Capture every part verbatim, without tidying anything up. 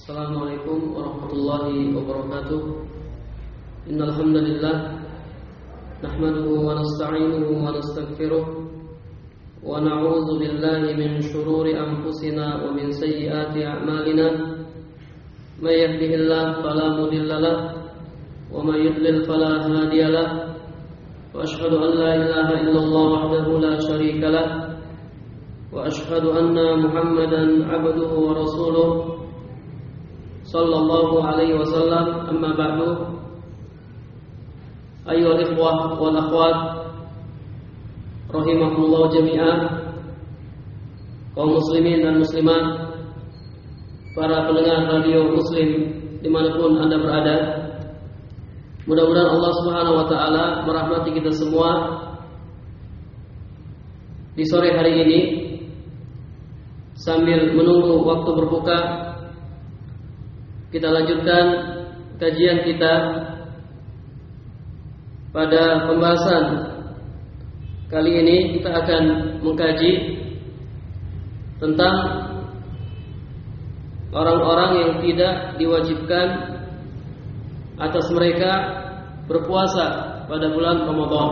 Assalamualaikum warahmatullahi wabarakatuh. Innal hamdalillah nahmaduhu wa nasta'inuhu wa nastaghfiruh wa na'udzu billahi min shururi anfusina wa min sayyiati a'malina. May yahdihillahu fala mudilla lahu wa may yudlil fala hadiya lahu. Wa ashhadu an la ilaha illallah wahdahu la syarika lahu wa ashhadu anna Muhammadan 'abduhu wa rasuluh sallallahu alaihi wasallam. Amma ba'du. Ayyuhal ikhwah wal akhwat rahimakumullah jami'an, kaum muslimin dan muslimat, para pendengar radio Muslim dimanapun Anda berada, mudah-mudahan Allah Subhanahu wa taala merahmati kita semua di sore hari ini. Sambil menunggu waktu berbuka, kita lanjutkan kajian kita pada pembahasan kali ini. Kita akan mengkaji tentang orang-orang yang tidak diwajibkan atas mereka berpuasa pada bulan Ramadan.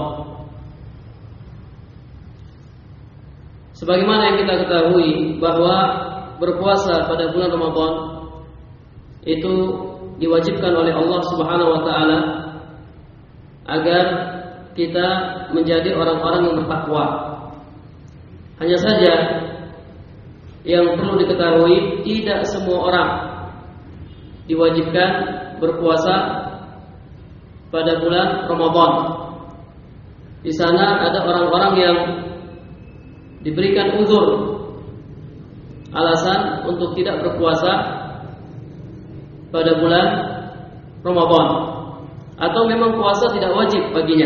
Sebagaimana yang kita ketahui bahwa berpuasa pada bulan Ramadan itu diwajibkan oleh Allah Subhanahu wa taala agar kita menjadi orang-orang yang bertakwa. Hanya saja yang perlu diketahui, tidak semua orang diwajibkan berpuasa pada bulan Ramadan. Di sana ada orang-orang yang diberikan uzur, alasan untuk tidak berpuasa pada bulan Ramadan, atau memang puasa tidak wajib baginya.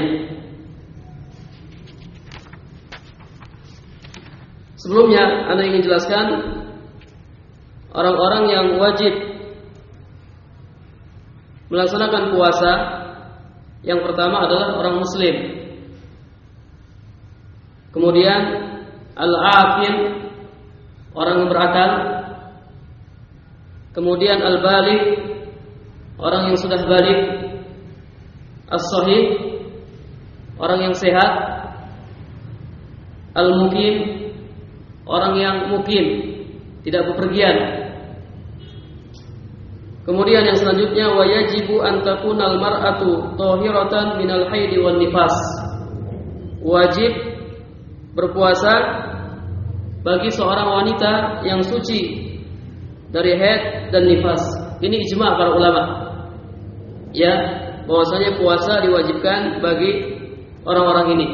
Sebelumnya Anda ingin jelaskan orang-orang yang wajib melaksanakan puasa. Yang pertama adalah orang muslim, kemudian al-aqil, orang yang berakal, kemudian al-baligh, orang yang sudah balik, as-sahih, orang yang sehat, al-muqim, orang yang mukim, tidak bepergian. Kemudian yang selanjutnya, wa yajibu an takunal mar'atu thahiratan minal haidi wan nifas. Wajib berpuasa bagi seorang wanita yang suci dari haid dan nifas. Ini ijma' para ulama, ya, bahwasanya puasa diwajibkan bagi orang-orang ini.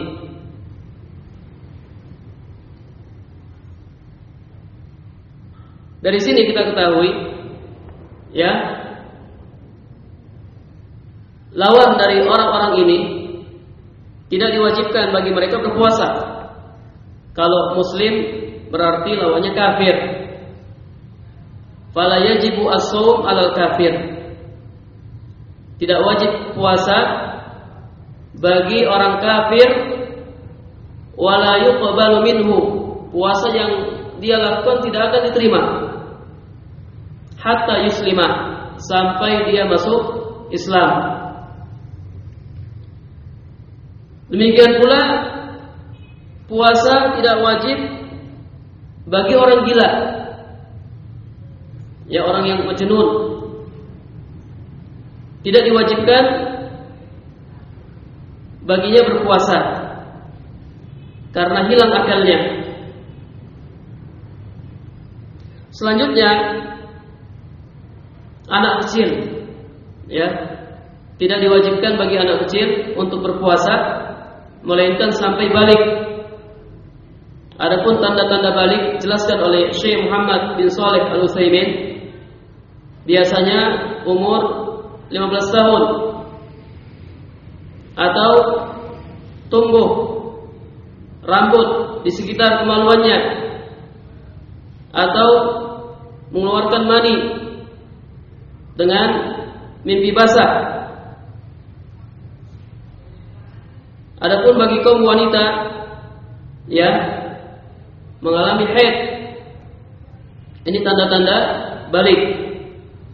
Dari sini kita ketahui, ya, lawan dari orang-orang ini tidak diwajibkan bagi mereka berpuasa. Kalau muslim berarti lawannya kafir. Fala yajibu as-shaum 'alal kafir. Tidak wajib puasa bagi orang kafir, wala yuqbalu minhu. Puasa yang dia lakukan tidak akan diterima hatta yuslima, sampai dia masuk Islam. Demikian pula puasa tidak wajib bagi orang gila, ya, orang yang majnun. Tidak diwajibkan baginya berpuasa karena hilang akalnya. Selanjutnya anak kecil, ya, tidak diwajibkan bagi anak kecil untuk berpuasa melainkan sampai balik. Adapun tanda-tanda balik dijelaskan oleh Syekh Muhammad bin Shalih Al-Utsaimin, biasanya umur lima belas tahun atau tumbuh rambut di sekitar kemaluannya atau mengeluarkan mani dengan mimpi basah. Adapun bagi kaum wanita, ya, mengalami haid, ini tanda-tanda balik.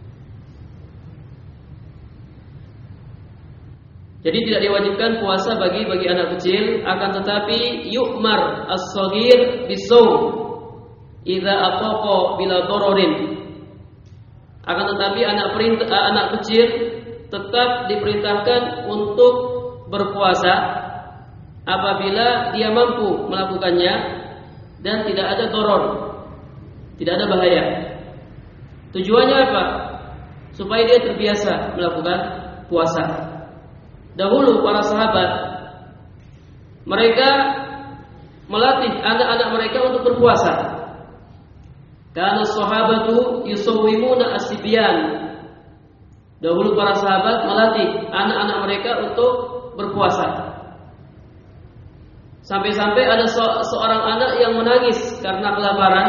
Jadi tidak diwajibkan puasa bagi bagi anak kecil, akan tetapi yu'mar as-shaghir bisawm idza ataqa bila dararin. Akan tetapi anak perintah, anak kecil tetap diperintahkan untuk berpuasa apabila dia mampu melakukannya dan tidak ada doror, tidak ada bahaya. Tujuannya apa? Supaya dia terbiasa melakukan puasa. Dahulu para sahabat mereka melatih anak-anak mereka untuk berpuasa. Karena sahabatu yusawwimuna as-sibyan. Dahulu para sahabat melatih anak-anak mereka untuk berpuasa. Sampai-sampai ada seorang anak yang menangis karena kelaparan.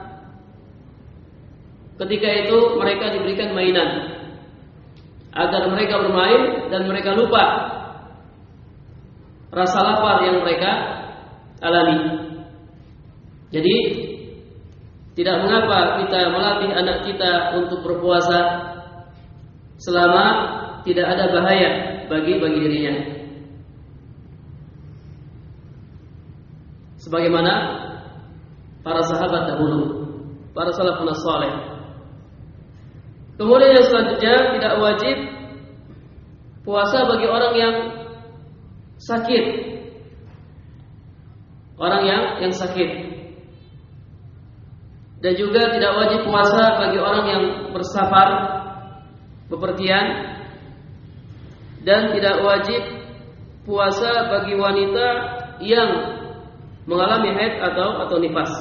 Ketika itu mereka diberikan mainan agar mereka bermain dan mereka lupa rasa lapar yang mereka alami. Jadi tidak mengapa kita melatih anak kita untuk berpuasa selama tidak ada bahaya bagi bagi dirinya. Sebagaimana para sahabat dahulu, para salafun saleh. Kemudian yang selanjutnya, tidak wajib puasa bagi orang yang sakit. Orang yang yang sakit. Dan juga tidak wajib puasa bagi orang yang bersafar, bepergian. Dan tidak wajib puasa bagi wanita yang mengalami haid atau atau nifas.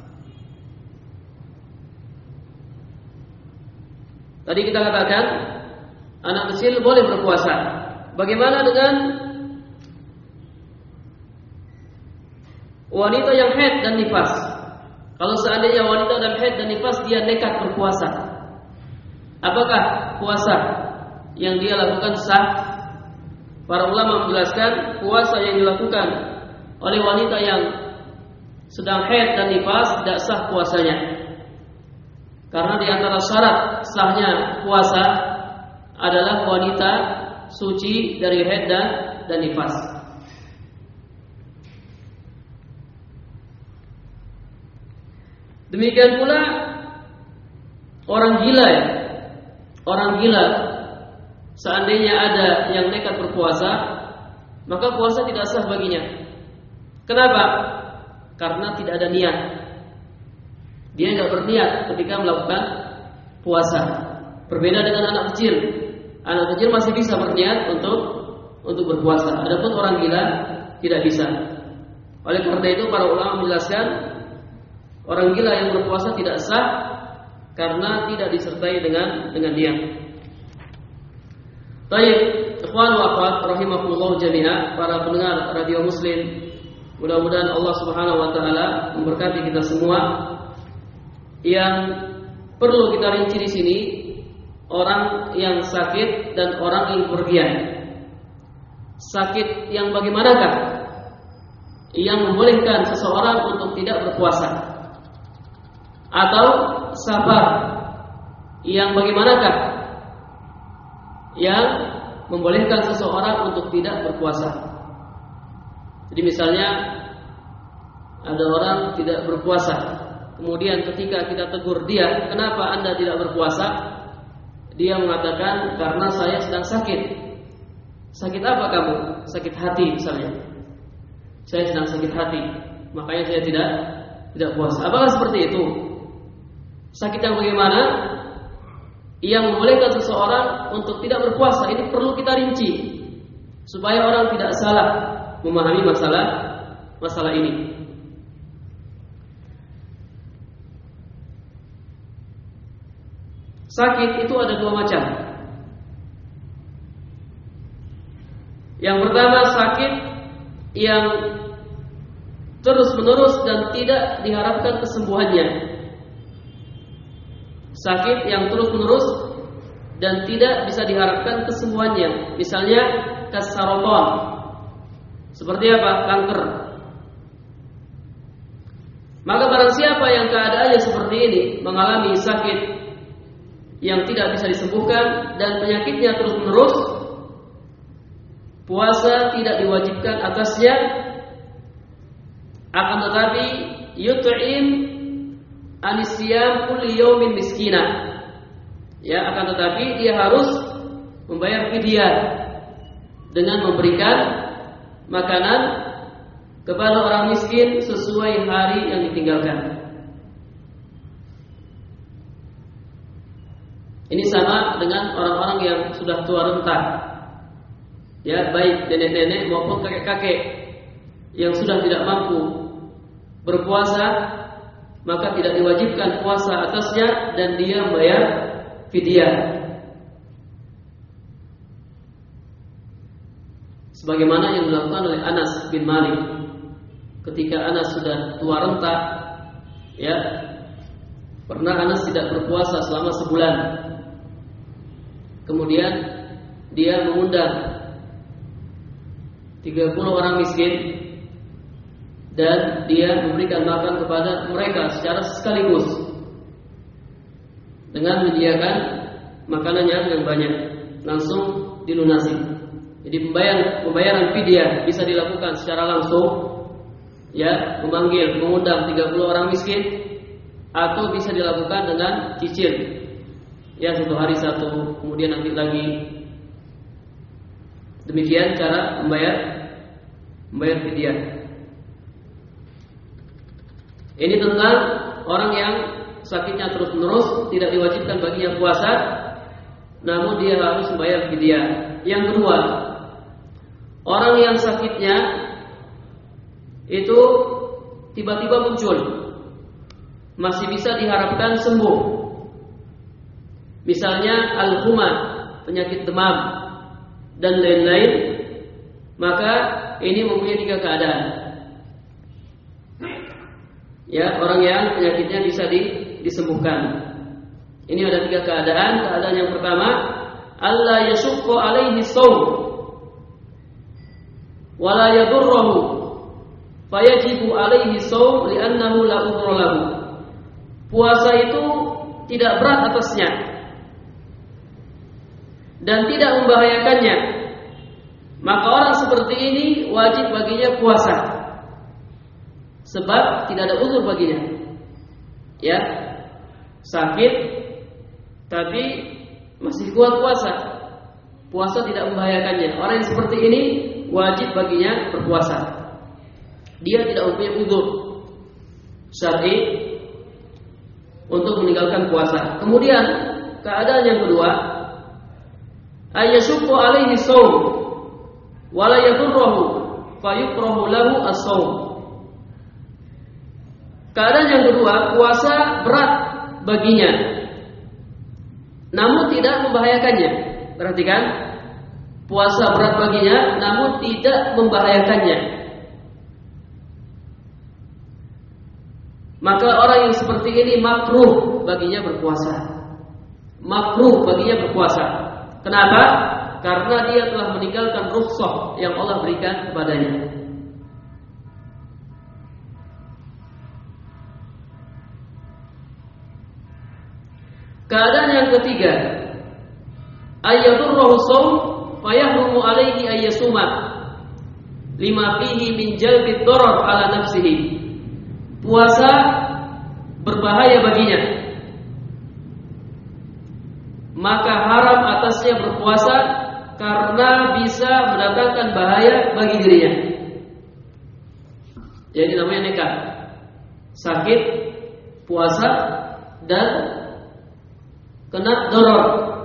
Tadi kita katakan anak kecil boleh berpuasa. Bagaimana dengan wanita yang haid dan nifas? Kalau seandainya wanita dan haid dan nifas dia nekat berpuasa, apakah puasa yang dia lakukan sah? Para ulama menjelaskan puasa yang dilakukan oleh wanita yang sedang haid dan nifas tidak sah puasanya. Karena di antara syarat sahnya puasa adalah wanita suci dari haid dan, dan nifas. Demikian pula orang gila ya. Orang gila seandainya ada yang nekat berpuasa, maka puasa tidak sah baginya. Kenapa? Karena tidak ada niat. Dia tidak berniat ketika melakukan puasa. Berbeda dengan anak kecil. Anak kecil masih bisa berniat untuk untuk berpuasa. Adapun orang gila tidak bisa. Oleh karena itu para ulama menjelaskan orang gila yang berpuasa tidak sah karena tidak disertai dengan dengan niat. Baik, ikhwan wa akhwat rahimakumullah jami'an, para pendengar radio Muslim, mudah-mudahan Allah Subhanahu wa taala memberkati kita semua. Yang perlu kita rinci di sini orang yang sakit dan orang yang bepergian. Sakit yang bagaimanakah? Yang membolehkan seseorang untuk tidak berpuasa. Atau safar yang bagaimanakah? Yang membolehkan seseorang untuk tidak berpuasa. Jadi misalnya ada orang tidak berpuasa, kemudian ketika kita tegur dia, kenapa anda tidak berpuasa? Dia mengatakan, karena saya sedang sakit. Sakit apa kamu? Sakit hati misalnya. Saya sedang sakit hati, makanya saya tidak tidak puasa. Apakah seperti itu? Sakit yang bagaimana? Yang membolehkan seseorang untuk tidak berpuasa. Ini perlu kita rinci supaya orang tidak salah memahami masalah masalah ini. Sakit itu ada dua macam. Yang pertama sakit yang terus-menerus dan tidak diharapkan kesembuhannya. Sakit yang terus-menerus dan tidak bisa diharapkan kesembuhannya. Misalnya kasaraton. Seperti apa? Kanker. Maka barang siapa yang keadaannya seperti ini, mengalami sakit yang tidak bisa disembuhkan dan penyakitnya terus-menerus, puasa tidak diwajibkan atasnya, akan tetapi yut'im anisiyam kulli yaumin miskina. Ya, akan tetapi dia harus membayar fidyah dengan memberikan makanan kepada orang miskin sesuai hari yang ditinggalkan. Ini sama dengan orang-orang yang sudah tua renta, ya, baik nenek-nenek maupun kakek-kakek yang sudah tidak mampu berpuasa, maka tidak diwajibkan puasa atasnya dan dia membayar fidyah. Sebagaimana yang dilakukan oleh Anas bin Malik ketika Anas sudah tua renta, ya, pernah Anas tidak berpuasa selama sebulan. Kemudian dia mengundang tiga puluh orang miskin dan dia memberikan makan kepada mereka secara sekaligus dengan menyediakan makanannya yang banyak, langsung dilunasi. Jadi pembayaran pembayaran fidyah bisa dilakukan secara langsung, ya, memanggil, mengundang tiga puluh orang miskin, atau bisa dilakukan dengan cicil. Ya, satu hari satu, kemudian nanti lagi. Demikian cara membayar membayar fidyah. Ini tentang orang yang sakitnya terus-menerus, tidak diwajibkan baginya puasa, namun dia harus membayar fidyah. Yang kedua, orang yang sakitnya itu tiba-tiba muncul, masih bisa diharapkan sembuh. Misalnya al-huma, penyakit demam dan lain-lain, maka ini mempunyai tiga keadaan. Ya, orang yang penyakitnya bisa disembuhkan. Ini ada tiga keadaan. Keadaan yang pertama, alla yashukku alaihi shaum wa la yadurruhu fayajibu alaihi shaum li'annahu la udhra lahu. Puasa itu tidak berat atasnya dan tidak membahayakannya, maka orang seperti ini wajib baginya puasa, sebab tidak ada uzur baginya. Ya, sakit tapi masih kuat puasa, puasa tidak membahayakannya. Orang yang seperti ini wajib baginya berpuasa. Dia tidak mempunyai uzur syar'i untuk meninggalkan puasa. Kemudian keadaan yang kedua, ayyashukku alaihi shaum wa la yadurruhu fayukrahu lahu as-shaum. Keadaan yang kedua, puasa berat baginya namun tidak membahayakannya. Perhatikan, puasa berat baginya namun tidak membahayakannya. Maka orang yang seperti ini makruh baginya berpuasa. Makruh baginya berpuasa. Kenapa? Karena dia telah meninggalkan rukhsah yang Allah berikan kepadanya. Keadaan yang ketiga, ayyadurruhu shaum fayahrumu alaihi ayyasuma lima fihi min jalbi darar ala nafsihi. Puasa berbahaya baginya, maka haram atasnya berpuasa karena bisa mendatangkan bahaya bagi dirinya. Jadi namanya nekat, sakit, puasa, dan kena doror.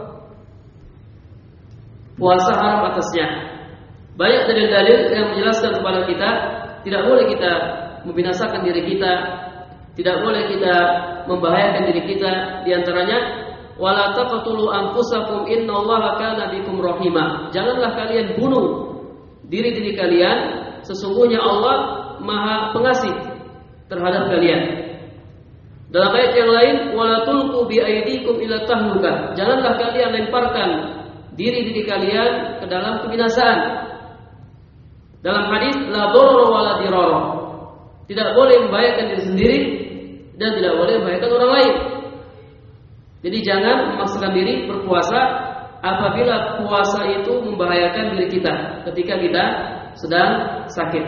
Puasa haram atasnya. Banyak dalil-dalil yang menjelaskan kepada kita tidak boleh kita membinasakan diri kita, tidak boleh kita membahayakan diri kita. Di antaranya, wala taqtulu anfusakum innallaha kana bikum rahima. Janganlah kalian bunuh diri-diri kalian, sesungguhnya Allah Maha Pengasih terhadap kalian. Dalam ayat yang lain, wala tulqu bi aydikum ila tahluka. Janganlah kalian lemparkan diri-diri kalian ke dalam kebinasaan. Dalam hadis, la darara wala dirara. Tidak boleh membahayakan diri sendiri dan tidak boleh membahayakan orang lain. Jadi jangan memaksakan diri berpuasa apabila puasa itu membahayakan diri kita ketika kita sedang sakit.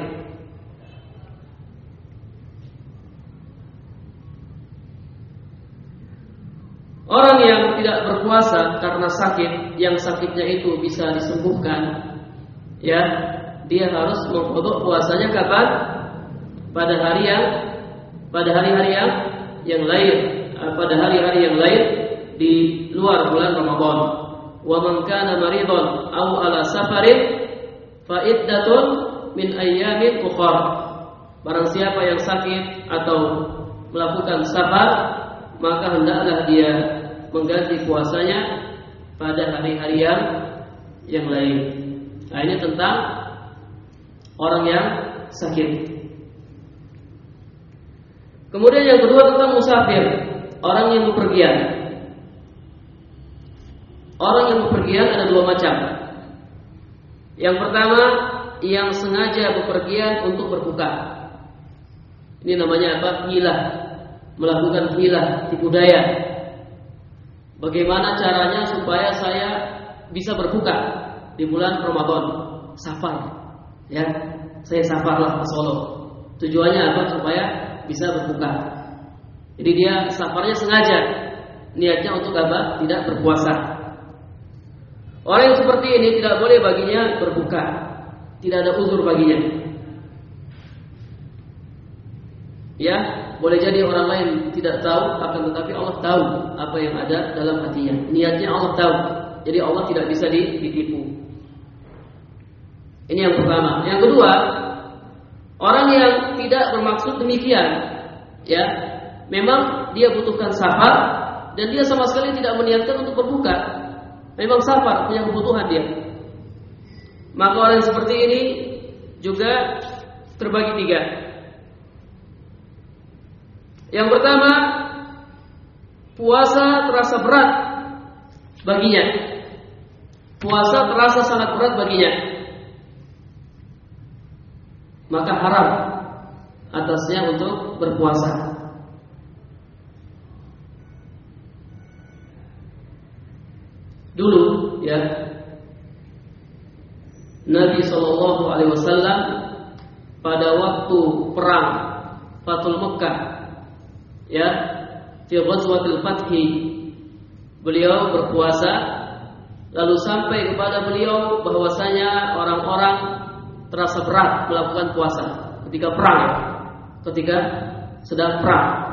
Orang yang tidak berpuasa karena sakit, yang sakitnya itu bisa disembuhkan, ya, dia harus mengqadha puasanya kapan? Pada hari yang pada hari-hari yang yang lain, pada hari-hari yang lain di luar bulan Ramadan. Wa man kana maridhan aw ala safarin fa iddatun min ayyamin ukhra. Barang siapa yang sakit atau melakukan safar, maka hendaklah dia mengganti puasanya pada hari-hari yang yang lain. Nah, ini tentang orang yang sakit. Kemudian yang kedua tentang musafir, orang yang bepergian. Orang yang bepergian ada dua macam. Yang pertama, yang sengaja bepergian untuk berbuka. Ini namanya apa? Hilah. Melakukan hilah, tipu daya. Bagaimana caranya supaya saya bisa berbuka di bulan Ramadan? Safar, ya, saya safarlah ke Solo. Tujuannya apa? Supaya bisa berbuka. Jadi dia safarnya sengaja, niatnya untuk apa? Tidak berpuasa. Orang yang seperti ini tidak boleh baginya berbuka, tidak ada uzur baginya. Ya, boleh jadi orang lain tidak tahu, akan tetapi Allah tahu apa yang ada dalam hatinya. Niatnya Allah tahu. Jadi Allah tidak bisa ditipu. Ini yang pertama. Yang kedua, orang yang tidak bermaksud demikian, ya, memang dia butuhkan safar dan dia sama sekali tidak meniatkan untuk berbuka. Memang safar, punya kebutuhan dia. Maka orang yang seperti ini juga terbagi tiga. Yang pertama, puasa terasa berat baginya. Puasa terasa sangat berat baginya. Maka haram atasnya untuk berpuasa. Dulu, ya, Nabi Shallallahu Alaihi Wasallam pada waktu perang Fathul Mekah, ya, fi ghazwatil fathi, beliau berpuasa, lalu sampai kepada beliau bahwasanya orang-orang terasa berat melakukan puasa ketika perang, ketika sedang perang.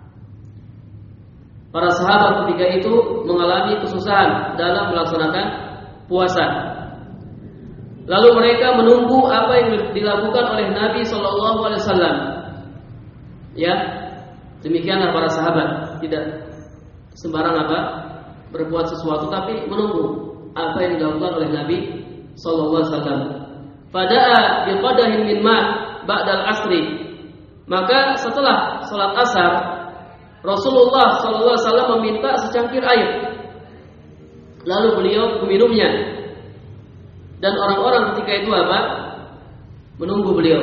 Para sahabat ketika itu mengalami kesusahan dalam melaksanakan puasa. Lalu mereka menunggu apa yang dilakukan oleh Nabi Shallallahu Alaihi Wasallam. Ya, demikianlah para sahabat, tidak sembarang apa berbuat sesuatu, tapi menunggu apa yang dilakukan oleh Nabi Shallallahu Alaihi Wasallam. Fada'a biqadahin min ma' ba'dal asri. Maka setelah salat asar, Rasulullah Shallallahu Alaihi Wasallam meminta secangkir air. Lalu beliau meminumnya. Dan orang-orang ketika itu apa? Menunggu beliau.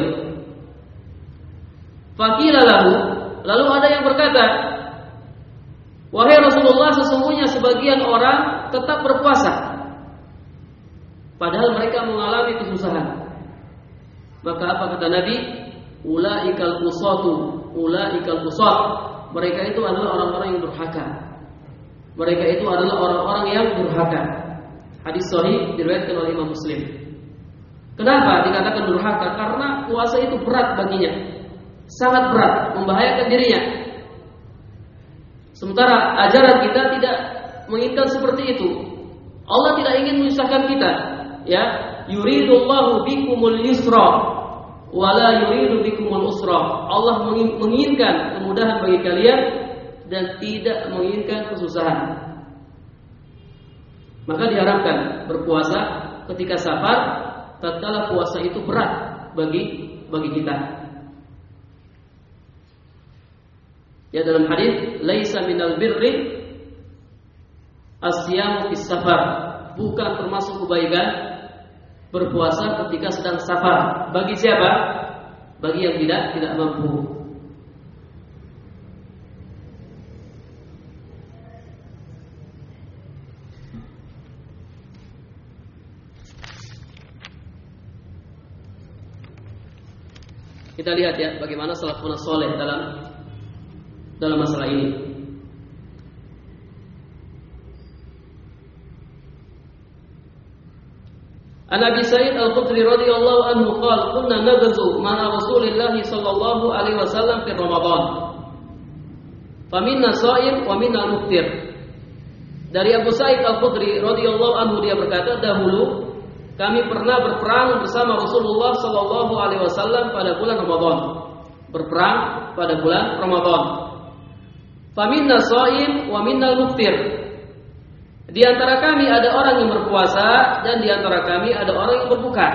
Faqila lahu, lalu ada yang berkata, wahai Rasulullah, sesungguhnya sebagian orang tetap berpuasa, padahal mereka mengalami kesusahan. Maka apa kata Nabi? Ulaikal qusatu, ulaikal qusat. Mereka itu adalah orang-orang yang durhaka. Mereka itu adalah orang-orang yang durhaka. Hadis sahih diriwayatkan oleh Imam Muslim. Kenapa dikatakan durhaka? Karena puasa itu berat baginya, sangat berat, membahayakan dirinya. Sementara ajaran kita tidak menginginkan seperti itu. Allah tidak ingin menyusahkan kita, ya. Yuridullahu bikumul yusra wala yuridu bikumul usra. Allah menginginkan kemudahan bagi kalian dan tidak menginginkan kesusahan. Maka diharapkan berpuasa ketika safar, tatkala puasa itu berat bagi bagi kita. Ya, dalam hadis, laisa minal birri asyamu fis safar. Bukan termasuk kebaikan berpuasa ketika sedang safar. Bagi siapa? Bagi yang tidak tidak mampu. Kita lihat ya bagaimana salafun saleh dalam dalam masalah ini. An Abi Sa'id Al-Khudri radhiyallahu anhu qala kunna naghzu ma'a Rasulillah sallallahu alaihi wasallam fi Ramadan. Faminna sha'im wa minna muftir. Dari Abu Sa'id Al-Khudri radhiyallahu anhu dia berkata, dahulu kami pernah berperang bersama Rasulullah sallallahu alaihi wasallam pada bulan Ramadan. Berperang pada bulan Ramadan. Faminna sha'im wa minna muftir. Di antara kami ada orang yang berpuasa dan di antara kami ada orang yang berbuka.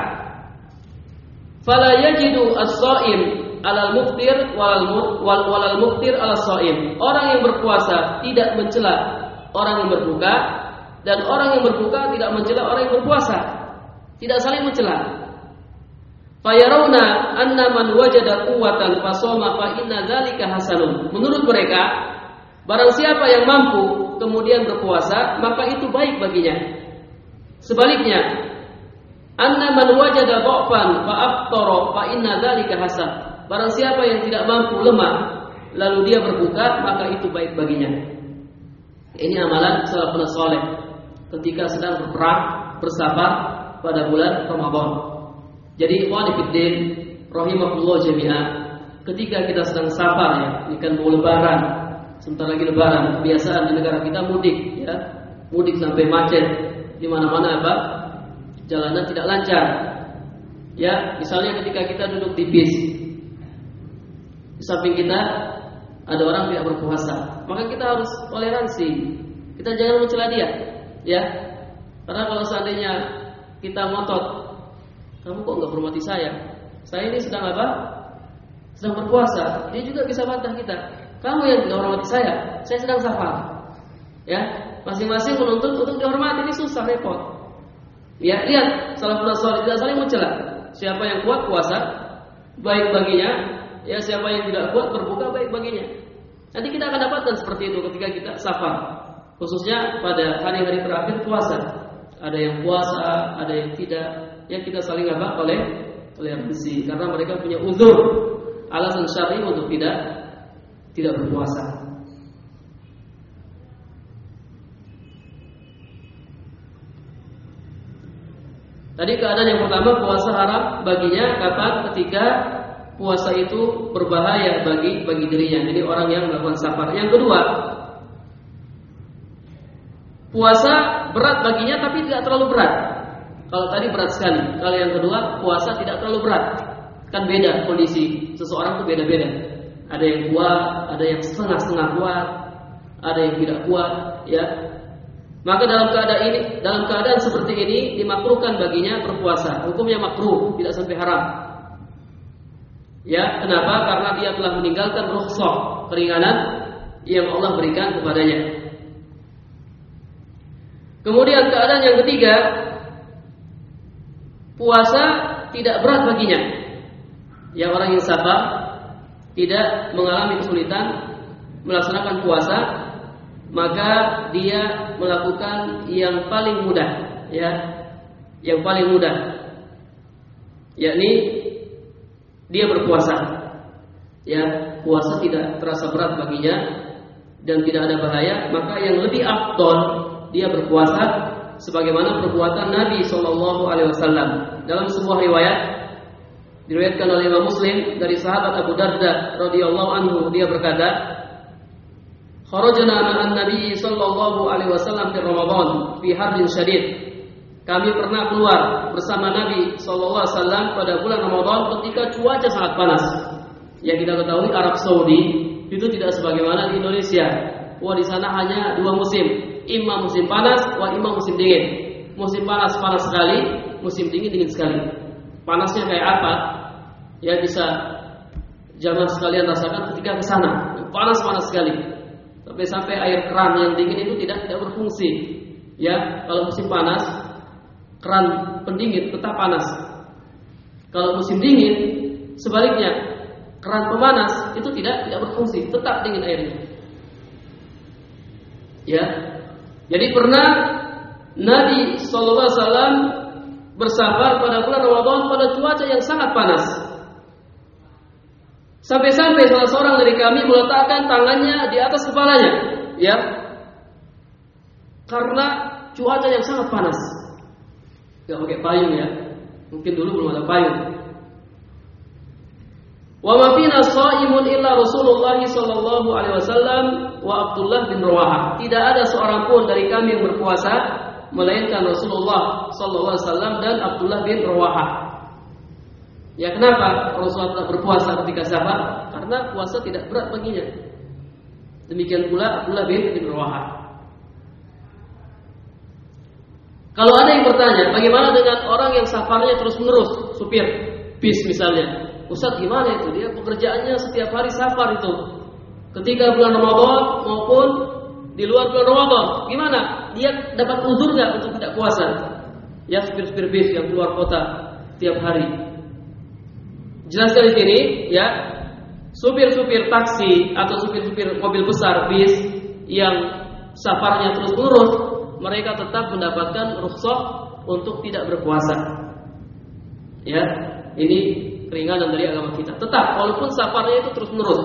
Fala yajidu as-sha'im 'alal muftir wal wal muftir 'alal sha'im. Orang yang berpuasa tidak mencela orang yang berbuka dan orang yang berbuka tidak mencela orang yang berpuasa. Tidak saling mencela. Fayarawna anna man wajada quwwatan fasoma fa inna dzalika hasanun. Menurut mereka, barang siapa yang mampu kemudian berpuasa, maka itu baik baginya. Sebaliknya, anna man wajada dha'fan fa aftara fa inna dzalika hasan. Barang siapa yang tidak mampu, lemah, lalu dia berbuka, maka itu baik baginya. Ini amalan salafun saleh ketika sedang berperang, bersafar pada bulan Ramadan. Jadi ikhwan fillah rahimakumullah jami'an, ketika kita sedang safar ya, ini kan mau lebaran, sebentar lagi lebaran, kebiasaan di negara kita mudik ya. Mudik sampai macet di mana-mana apa? Jalanan tidak lancar. Ya, misalnya ketika kita duduk di bis, di samping kita ada orang tidak berpuasa, maka kita harus toleransi. Kita jangan mencela dia, ya. Karena kalau seandainya kita ngotot, kamu kok nggak hormati saya? Saya ini sedang apa? Sedang berpuasa. Dia juga bisa bantah kita. Kamu yang tidak hormati saya, saya sedang safar. Ya, masing-masing menuntut untuk dihormati, ini susah repot. Ya, lihat salafun saleh tidak saling mencela. Siapa yang kuat puasa, baik baginya. Ya, siapa yang tidak kuat berbuka, baik baginya. Nanti kita akan dapatkan seperti itu ketika kita safar, khususnya pada hari-hari terakhir puasa. Ada yang puasa, ada yang tidak. Yang kita saling apa? Oleh toleransi, karena mereka punya uzur, alasan syar'i untuk tidak tidak berpuasa. Tadi keadaan yang pertama, puasa haram baginya kapan? Ketika puasa itu berbahaya bagi bagi dirinya. Jadi orang yang melakukan safar. Yang kedua, puasa berat baginya tapi tidak terlalu berat. Kalau tadi berat sekali. Kalau yang kedua, puasa tidak terlalu berat. Kan beda kondisi. Seseorang itu beda-beda. Ada yang kuat, ada yang setengah-setengah kuat, ada yang tidak kuat, ya. Maka dalam keadaan ini, dalam keadaan seperti ini dimakruhkan baginya berpuasa. Hukumnya makruh, tidak sampai haram. Ya, kenapa? Karena dia telah meninggalkan rukhsah, keringanan yang Allah berikan kepadanya. Kemudian keadaan yang ketiga, puasa tidak berat baginya. Yang orang yang sabar tidak mengalami kesulitan melaksanakan puasa, maka dia melakukan yang paling mudah, ya, yang paling mudah, yakni dia berpuasa. Ya, puasa tidak terasa berat baginya dan tidak ada bahaya, maka yang lebih afdol dia berpuasa sebagaimana perbuatan Nabi Shallallahu Alaihi Wasallam. Dalam sebuah riwayat diriwayatkan oleh Imam Muslim dari sahabat Abu Darda radhiyallahu anhu, dia berkata, "Kharajna ma'an Nabi Shallallahu Alaihi Wasallam di Ramadan fi harbin syadid." Kami pernah keluar bersama Nabi Shallallahu Alaihi Wasallam pada bulan Ramadan ketika cuaca sangat panas. Yang kita ketahui Arab Saudi itu tidak sebagaimana di Indonesia. Wah, di sana hanya dua musim, imam musim panas, wa imam musim dingin. Musim panas panas sekali, musim dingin dingin sekali. Panasnya kayak apa? Ya bisa jamaah sekalian rasakan ketika ke sana. Panas-panas sekali. Sampai-sampai air keran yang dingin itu tidak tidak berfungsi. Ya, kalau musim panas, keran pendingin tetap panas. Kalau musim dingin, sebaliknya, keran pemanas itu tidak tidak berfungsi, tetap dingin airnya. Ya, jadi pernah Nabi Sallallahu Alaihi Wasallam bersafar pada bulan Ramadan pada cuaca yang sangat panas. Sampai-sampai salah seorang dari kami meletakkan tangannya di atas kepalanya, ya, karena cuaca yang sangat panas. Gak pakai payung ya, mungkin dulu belum ada payung. Wa ma fina shaimun illa Rasulullah sallallahu alaihi wasallam wa Abdullah bin Rawahah. Tidak ada seorang pun dari kami yang berpuasa melainkan Rasulullah sallallahu alaihi wasallam dan Abdullah bin Rawahah. Ya, kenapa Rasulullah berpuasa ketika safar? Karena puasa tidak berat baginya. Demikian pula Abdullah bin Rawahah. Kalau ada yang bertanya, bagaimana dengan orang yang safarnya terus-menerus, supir bis misalnya? Ustaz, gimana itu? Dia pekerjaannya setiap hari safar itu. Ketika bulan Ramadan maupun di luar bulan Ramadan, gimana? Dia dapat uzur nggak untuk tidak puasa? Ya, supir-supir bis yang keluar kota tiap hari. Jelaskan di sini, ya, supir-supir taksi atau supir-supir mobil besar bis yang safarnya terus-menerus, mereka tetap mendapatkan rukhsah untuk tidak berpuasa. Ya, ini keringanan dari agama kita. Tetap, walaupun safarnya itu terus-menerus.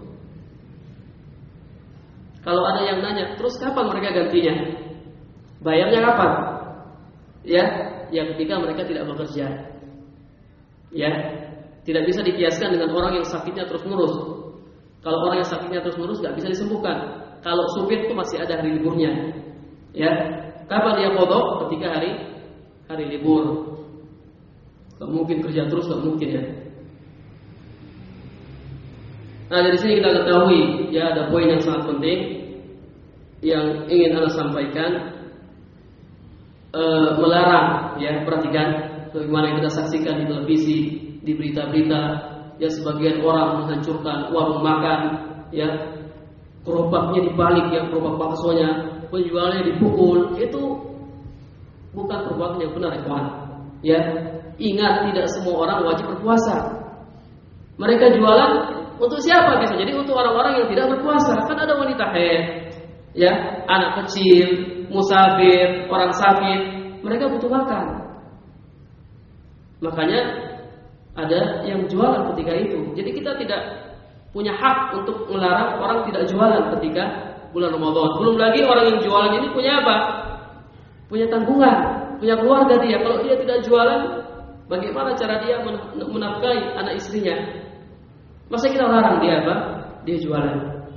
Kalau ada yang nanya, terus kapan mereka gantinya? Bayarnya kapan? Ya, ya ketika mereka tidak bekerja. Ya, tidak bisa dikiaskan dengan orang yang sakitnya terus-menerus. Kalau orang yang sakitnya terus-menerus nggak bisa disembuhkan. Kalau supir itu masih ada hari liburnya. Ya, kapan dia qadha? Ketika hari hari libur. Gak mungkin kerja terus, gak mungkin ya. Nah, dari sini kita ketahui, ya, ada poin yang sangat penting yang ingin Anda sampaikan. E, melarang, ya, perhatikan bagaimana yang kita saksikan di televisi, di berita-berita, ya, sebagian orang menghancurkan warung makan, ya, gerobaknya dibalik, ya, gerobak baksonya, penjualnya dipukul. Itu bukan perbuatan yang benar, kawan. Ya, ingat, tidak semua orang wajib berpuasa. Mereka jualan untuk siapa? Bisa jadi untuk orang-orang yang tidak berpuasa. Kan ada wanita haid, ya, anak kecil, musafir, orang sakit, mereka butuh makan. Makanya ada yang jualan ketika itu. Jadi kita tidak punya hak untuk melarang orang tidak jualan ketika bulan Ramadan. Belum lagi orang yang jualan ini punya apa? Punya tanggungan, punya keluarga dia. Kalau dia tidak jualan, bagaimana cara dia menafkahi anak istrinya? Masa kita larang dia apa? Dia jualan.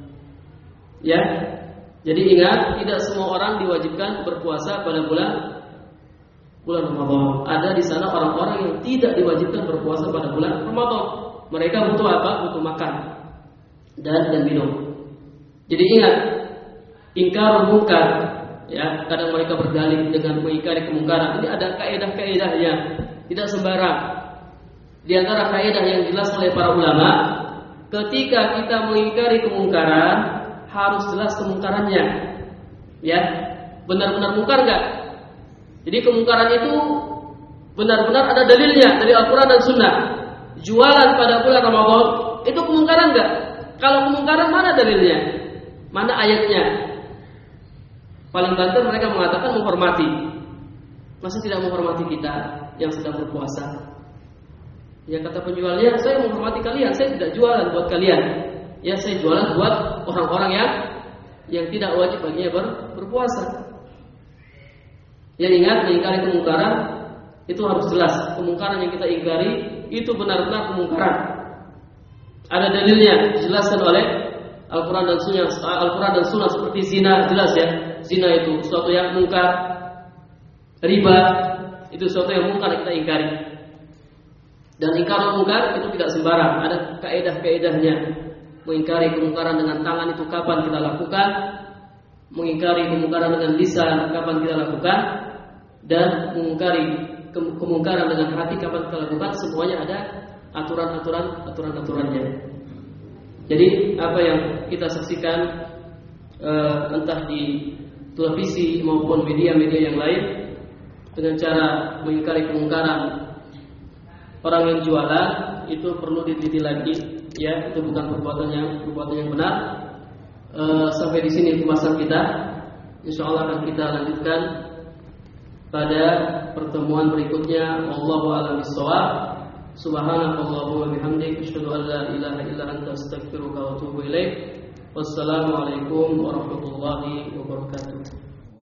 Ya. Jadi ingat, tidak semua orang diwajibkan berpuasa pada bulan bulan Ramadan. Ada di sana orang-orang yang tidak diwajibkan berpuasa pada bulan Ramadan. Mereka butuh apa? Butuh makan dan dan minum. Jadi ingat, ingkar munkar, ya, kadang mereka berdalih dengan mengingkari kemungkaran. Ini ada kaidah-kaidahnya, tidak sembarang. Di antara kaidah yang jelas oleh para ulama, ketika kita mengingkari kemungkaran, harus jelas kemungkarannya. Ya, benar-benar mungkar enggak? Jadi kemungkaran itu benar-benar ada dalilnya dari Al-Quran dan Sunnah. Jualan pada bulan Ramadan itu kemungkaran enggak? Kalau kemungkaran, mana dalilnya? Mana ayatnya? Paling banter mereka mengatakan menghormati. Masa tidak menghormati kita yang sedang berpuasa? Ya, kata penjualnya, saya menghormati kalian, saya tidak jualan buat kalian. Ya, saya jualan buat orang-orang yang yang tidak wajib baginya ber, berpuasa. Ya, ingat, mengingkari kemungkaran itu harus jelas. Kemungkaran yang kita ingkari itu benar-benar kemungkaran. Ada dalilnya, dijelaskan oleh Al-Quran dan Sunnah. Al-Quran dan Sunnah seperti zina, jelas ya. Zina itu sesuatu yang mungkar. Riba itu sesuatu yang mungkar yang kita ingkari. Dan ingkar mungkar itu tidak sembarang. Ada kaidah-kaidahnya. Mengingkari kemungkaran dengan tangan itu kapan kita lakukan, mengingkari kemungkaran dengan lisan kapan kita lakukan, dan mengingkari kemungkaran dengan hati kapan kita lakukan. Semuanya ada aturan-aturan aturan-aturannya. Jadi apa yang kita saksikan uh, entah di televisi maupun media-media yang lain, dengan cara mengingkari kemungkaran orang yang jualan, itu perlu diteliti lagi. Ya, itu bukan perbuatan yang perbuatan yang benar. E, sampai di sini pembahasan kita. Insyaallah akan kita lanjutkan pada pertemuan berikutnya. Wallahu a'lam bishawab. Subhanakallahumma bihamdik asyhadu an la ilaha illa anta astaghfiruka wa atubu ilaik. Wassalamualaikum warahmatullahi wabarakatuh.